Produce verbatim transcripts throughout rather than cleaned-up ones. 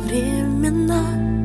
времена.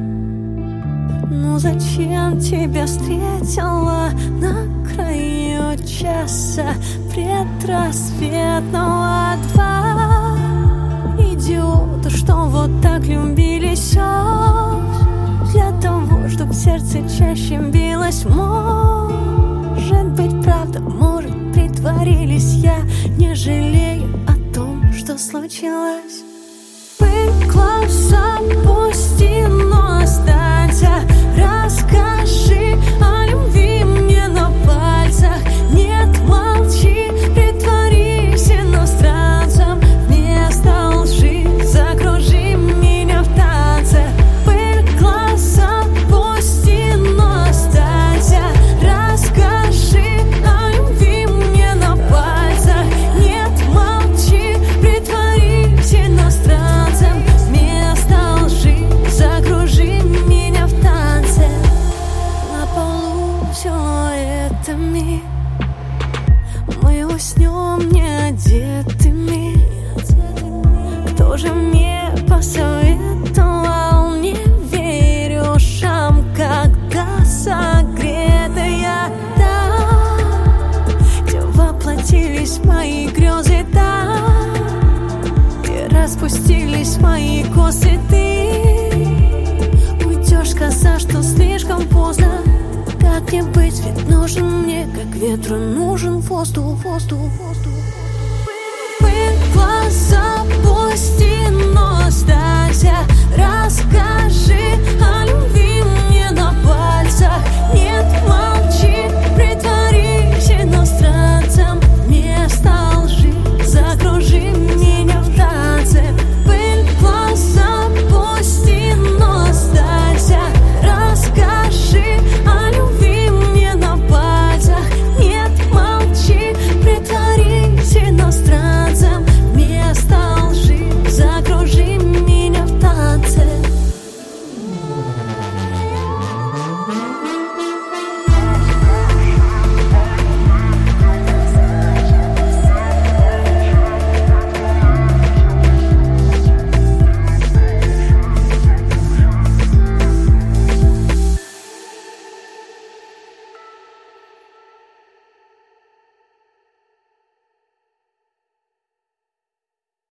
Ну зачем тебя встретила на краю часа предрассветного? Два идиота, что вот так любили все для того, чтоб сердце чаще билось. Может быть, правда, может, притворились. Я не жалею о том, что случилось. Пыль глаз опусти, но останься. Расскажи о любви мне на пальцах. Нет, молчи, притворись иностранцем. Вместо лжи закружи меня в танце. Пыль глаз опусти, но останься. Расскажи о любви мне на пальцах. Нет, молчи, притворись иностранцем. Вместо лжи закружи меня в танце. На полу силуэтами мы уснем не одетыми. Кто же мне посоветовал не верь ушам, когда согретая там, где воплотились мои грезы, там, где распустились мои косы. Ты уйдешь, сказав, что слишком поздно. Как не быть, ведь нужен мне, как ветру нужен воздух, воздух, воздух. Пыль глаз опусти, но останься.